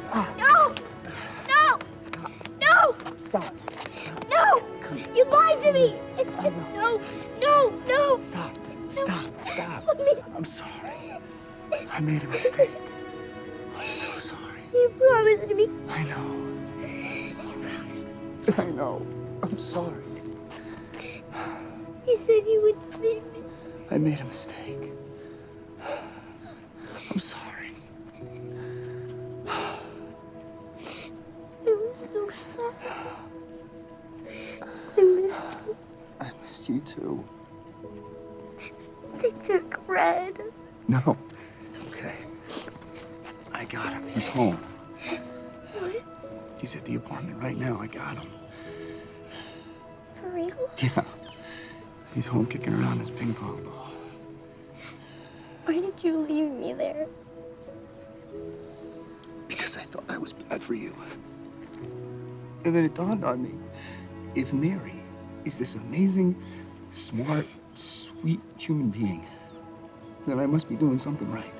No! No! Stop. No! Stop. Stop. No! You lied to me! No. No! No! Stop. Stop. Stop. Please. I'm sorry. I made a mistake. I'm so sorry. You promised me. I know. I know. I'm sorry. You said you would leave me. I made a mistake. I'm sorry. It was so sad. I missed you. I missed you too. They took Red. No, it's okay. I got him. He's home. What? He's at the apartment right now. I got him. For real? Yeah. He's home kicking around his ping pong ball. Why did you leave me there? Because I thought I was bad for you. And then it dawned on me, if Mary is this amazing, smart, sweet human being, then I must be doing something right.